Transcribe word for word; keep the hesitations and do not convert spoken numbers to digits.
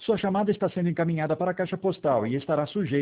Sua chamada está sendo encaminhada para a caixa postal e estará sujeita